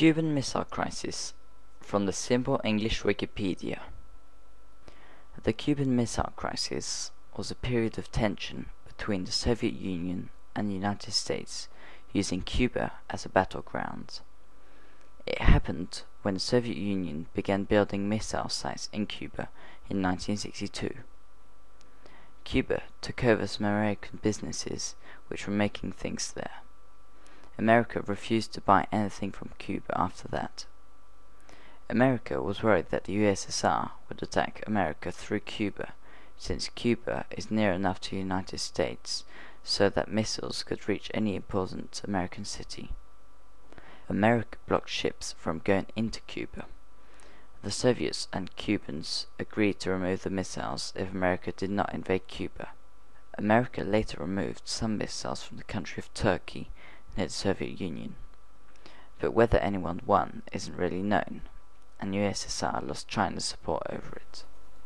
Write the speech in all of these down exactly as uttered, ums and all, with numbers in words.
Cuban Missile Crisis from the simple English Wikipedia. The Cuban Missile Crisis was a period of tension between the Soviet Union and the United States, using Cuba as a battleground. It happened when the Soviet Union began building missile sites in Cuba in nineteen sixty-two. Cuba took over some American businesses which were making things there. America refused to buy anything from Cuba after that. America was worried that the U S S R would attack America through Cuba, since Cuba is near enough to the United States so that missiles could reach any important American city. America blocked ships from going into Cuba. The Soviets and Cubans agreed to remove the missiles if America did not invade Cuba. America later removed some missiles from the country of Turkey near the Soviet Union, but whether anyone won isn't really known, and U S S R lost China's support over it.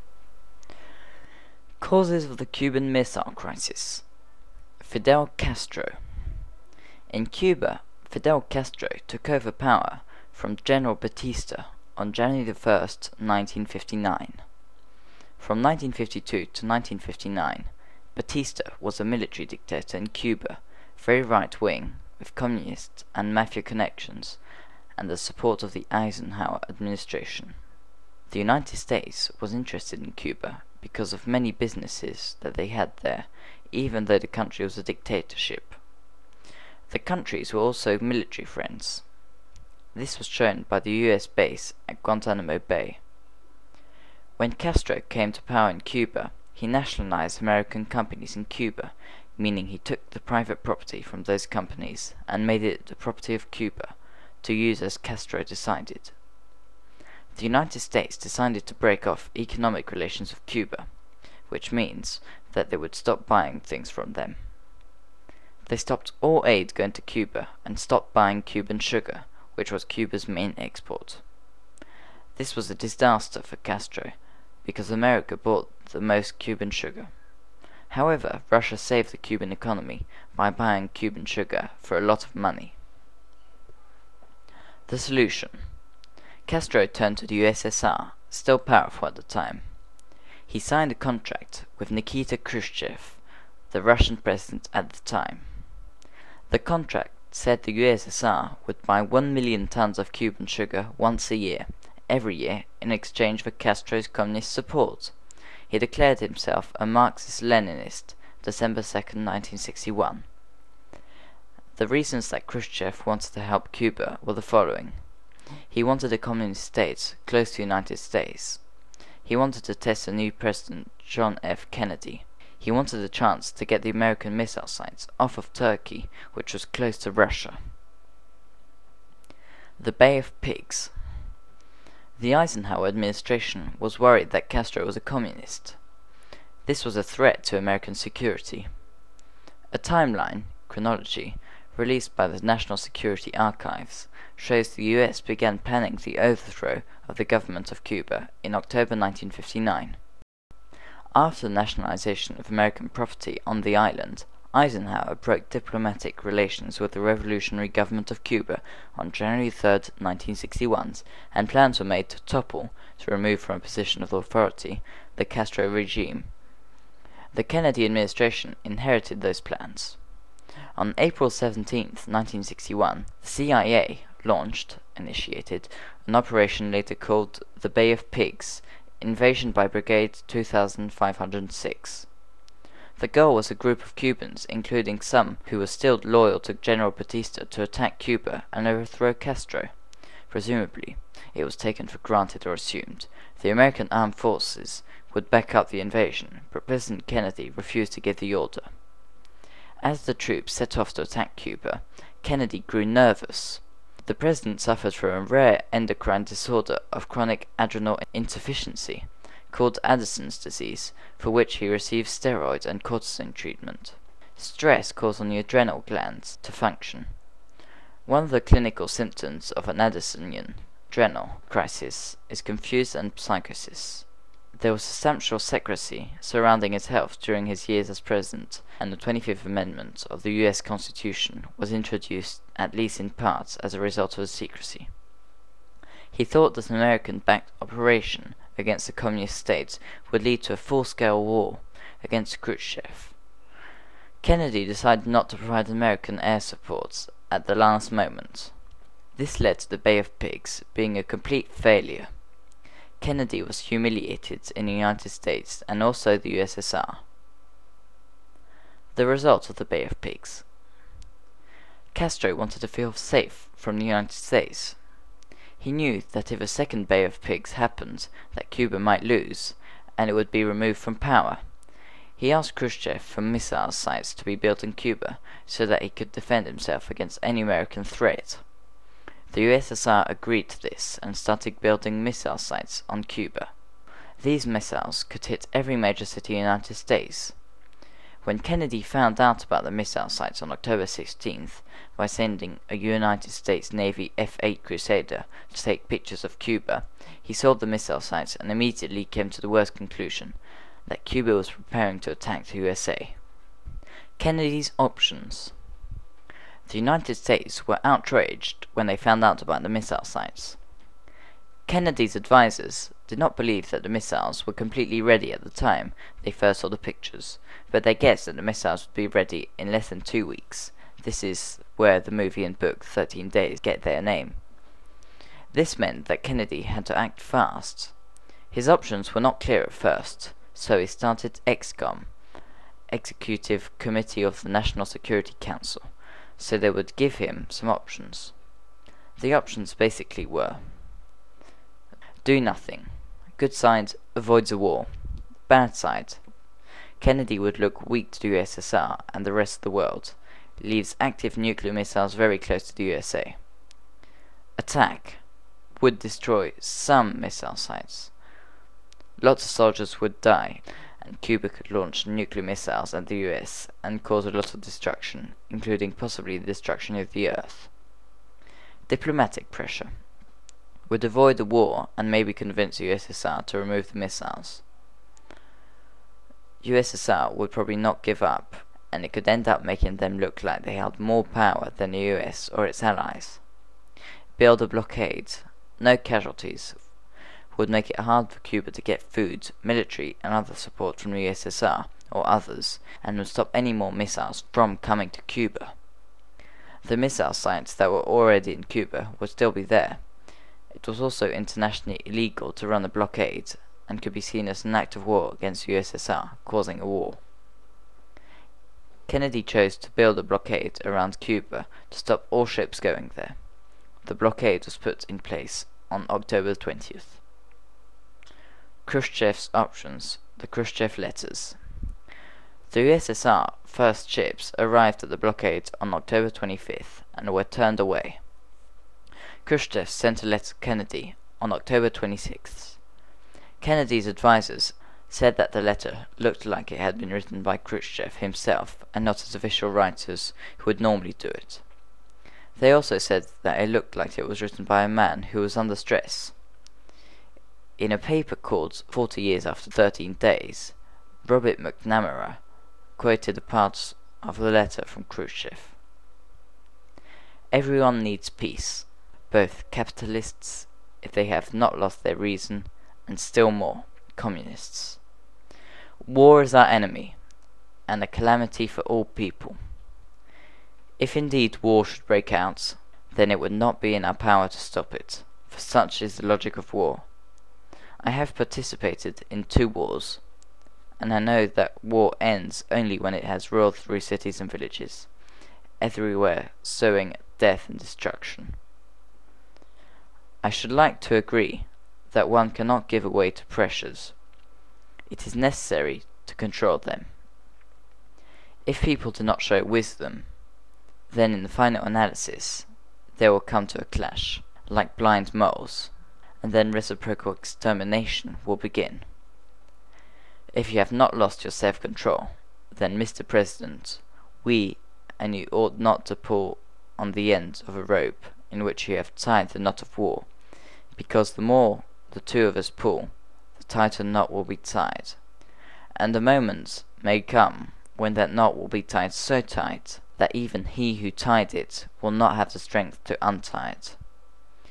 Causes of the Cuban Missile Crisis. Fidel Castro. In Cuba, Fidel Castro took over power from General Batista on January the first, nineteen fifty-nine. From nineteen fifty-two to nineteen fifty-nine, Batista was a military dictator in Cuba, very right-wing, with communist and mafia connections, and the support of the Eisenhower administration. The United States was interested in Cuba because of many businesses that they had there, even though the country was a dictatorship. The countries were also military friends. This was shown by the U S base at Guantanamo Bay. When Castro came to power in Cuba, he nationalized American companies in Cuba, meaning he took the private property from those companies and made it the property of Cuba, to use as Castro decided. The United States decided to break off economic relations with Cuba, which means that they would stop buying things from them. They stopped all aid going to Cuba and stopped buying Cuban sugar, which was Cuba's main export. This was a disaster for Castro, because America bought the most Cuban sugar. However, Russia saved the Cuban economy by buying Cuban sugar for a lot of money. The solution. Castro turned to the U S S R, still powerful at the time. He signed a contract with Nikita Khrushchev, the Russian president at the time. The contract said the U S S R would buy one million tons of Cuban sugar once a year, every year, in exchange for Castro's communist support. He declared himself a Marxist-Leninist, December second, nineteen sixty-one. The reasons that Khrushchev wanted to help Cuba were the following. He wanted a communist state close to the United States. He wanted to test the new president, John F. Kennedy. He wanted a chance to get the American missile sites off of Turkey, which was close to Russia. The Bay of Pigs. The Eisenhower administration was worried that Castro was a communist. This was a threat to American security. A timeline, chronology, released by the National Security Archives, shows the U S began planning the overthrow of the government of Cuba in October nineteen fifty-nine. After the nationalization of American property on the island, Eisenhower broke diplomatic relations with the revolutionary government of Cuba on January third, nineteen sixty-one, and plans were made to topple, to remove from a position of authority, the Castro regime. The Kennedy administration inherited those plans. On April seventeenth, nineteen sixty-one, the C I A launched, initiated, an operation later called the Bay of Pigs, Invasion by Brigade two thousand five hundred six. The goal was a group of Cubans, including some who were still loyal to General Batista, to attack Cuba and overthrow Castro. Presumably, it was taken for granted or assumed, the American armed forces would back up the invasion, but President Kennedy refused to give the order. As the troops set off to attack Cuba, Kennedy grew nervous. The president suffered from a rare endocrine disorder of chronic adrenal insufficiency, called Addison's disease, for which he received steroid and cortisone treatment. Stress calls on the adrenal glands to function. One of the clinical symptoms of an Addisonian adrenal crisis is confusion and psychosis. There was substantial secrecy surrounding his health during his years as president, and the twenty-fifth Amendment of the U S Constitution was introduced, at least in part, as a result of the secrecy. He thought that an American-backed operation against the communist states would lead to a full-scale war against Khrushchev. Kennedy decided not to provide American air support at the last moment. This led to the Bay of Pigs being a complete failure. Kennedy was humiliated in the United States and also the U S S R. The result of the Bay of Pigs. Castro wanted to feel safe from the United States. He knew that if a second Bay of Pigs happened, that Cuba might lose, and it would be removed from power. He asked Khrushchev for missile sites to be built in Cuba, so that he could defend himself against any American threat. The U S S R agreed to this and started building missile sites on Cuba. These missiles could hit every major city in the United States. When Kennedy found out about the missile sites on October sixteenth by sending a United States Navy F eight Crusader to take pictures of Cuba, he saw the missile sites and immediately came to the worst conclusion, that Cuba was preparing to attack the U S A. Kennedy's options. The United States were outraged when they found out about the missile sites. Kennedy's advisors did not believe that the missiles were completely ready at the time they first saw the pictures, but they guessed that the missiles would be ready in less than two weeks. This is where the movie and book thirteen days get their name. This meant that Kennedy had to act fast. His options were not clear at first, so he started ExComm, Executive Committee of the National Security Council, so they would give him some options. The options basically were: do nothing. Good side, avoids a war. Bad side, Kennedy would look weak to the U S S R and the rest of the world, leaves active nuclear missiles very close to the U S A. Attack, would destroy some missile sites. Lots of soldiers would die, and Cuba could launch nuclear missiles at the U S and cause a lot of destruction, including possibly the destruction of the Earth. Diplomatic pressure, would avoid the war and maybe convince the U S S R to remove the missiles. U S S R would probably not give up, and it could end up making them look like they held more power than the U S or its allies. Build a blockade, no casualties, would make it hard for Cuba to get food, military and other support from the U S S R or others, and would stop any more missiles from coming to Cuba. The missile sites that were already in Cuba would still be there. It was also internationally illegal to run a blockade, and could be seen as an act of war against the U S S R, causing a war. Kennedy chose to build a blockade around Cuba to stop all ships going there. The blockade was put in place on October twentieth. Khrushchev's options, the Khrushchev letters. The U S S R first ships arrived at the blockade on October twenty-fifth and were turned away. Khrushchev sent a letter to Kennedy on October twenty-sixth. Kennedy's advisors said that the letter looked like it had been written by Khrushchev himself and not his official writers who would normally do it. They also said that it looked like it was written by a man who was under stress. In a paper called Forty Years After Thirteen Days, Robert McNamara quoted a part of the letter from Khrushchev. Everyone needs peace, both capitalists, if they have not lost their reason, and still more, communists. War is our enemy, and a calamity for all people. If indeed war should break out, then it would not be in our power to stop it, for such is the logic of war. I have participated in two wars, and I know that war ends only when it has rolled through cities and villages, everywhere sowing death and destruction. I should like to agree that one cannot give way to pressures. It is necessary to control them. If people do not show wisdom, then in the final analysis they will come to a clash, like blind moles, and then reciprocal extermination will begin. If you have not lost your self-control, then, Mister President, we and you ought not to pull on the end of a rope in which you have tied the knot of war, because the more the two of us pull, the tighter knot will be tied, and the moment may come when that knot will be tied so tight that even he who tied it will not have the strength to untie it.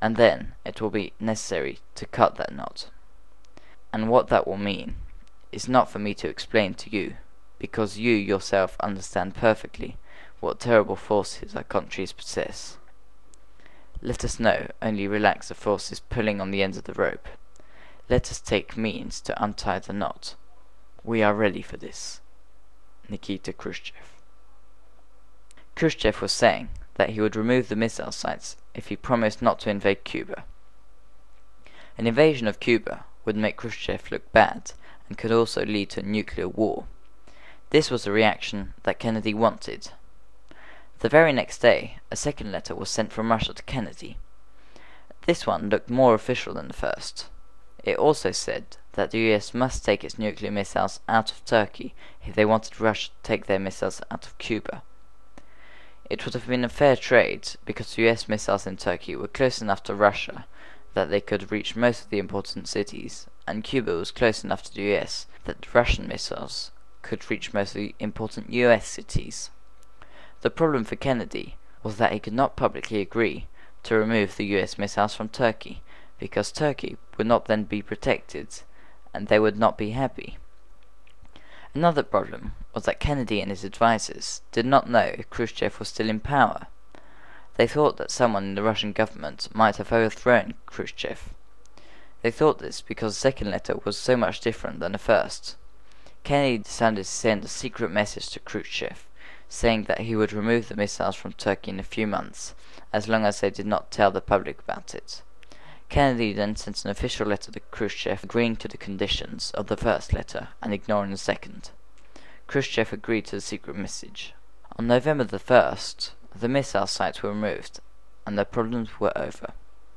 and then it will be necessary to cut that knot. And what that will mean is not for me to explain to you, because you yourself understand perfectly what terrible forces our countries possess. Let us now only relax the forces pulling on the ends of the rope. Let us take means to untie the knot. We are ready for this. Nikita Khrushchev. Khrushchev was saying that he would remove the missile sites if he promised not to invade Cuba. An invasion of Cuba would make Khrushchev look bad and could also lead to a nuclear war. This was the reaction that Kennedy wanted. The very next day, a second letter was sent from Russia to Kennedy. This one looked more official than the first. It also said that the U S must take its nuclear missiles out of Turkey if they wanted Russia to take their missiles out of Cuba. It would have been a fair trade because U S missiles in Turkey were close enough to Russia that they could reach most of the important cities, and Cuba was close enough to the U S that Russian missiles could reach most of the important U S cities. The problem for Kennedy was that he could not publicly agree to remove the U S missiles from Turkey, because Turkey would not then be protected, and they would not be happy. Another problem was that Kennedy and his advisors did not know if Khrushchev was still in power. They thought that someone in the Russian government might have overthrown Khrushchev. They thought this because the second letter was so much different than the first. Kennedy decided to send a secret message to Khrushchev, saying that he would remove the missiles from Turkey in a few months, as long as they did not tell the public about it. Kennedy then sent an official letter to Khrushchev agreeing to the conditions of the first letter and ignoring the second. Khrushchev agreed to the secret message. On November the first, the missile sites were removed, and the problems were over.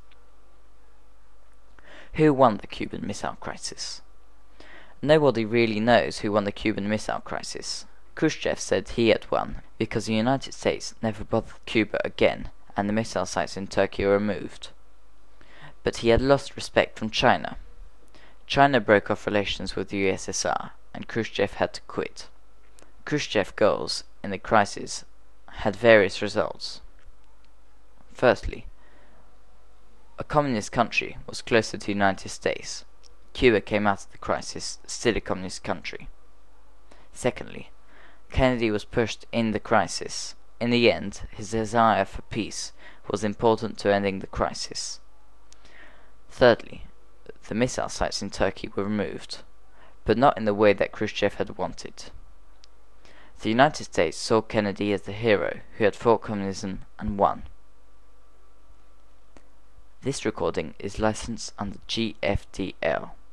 Who won the Cuban Missile Crisis? Nobody really knows who won the Cuban Missile Crisis. Khrushchev said he had won because the United States never bothered Cuba again and the missile sites in Turkey were removed. But he had lost respect from China. China broke off relations with the U S S R and Khrushchev had to quit. Khrushchev's goals in the crisis had various results. Firstly, a communist country was closer to the United States. Cuba came out of the crisis still a communist country. Secondly, Kennedy was pushed in the crisis. In the end, his desire for peace was important to ending the crisis. Thirdly, the missile sites in Turkey were removed, but not in the way that Khrushchev had wanted. The United States saw Kennedy as the hero who had fought communism and won. This recording is licensed under G F D L.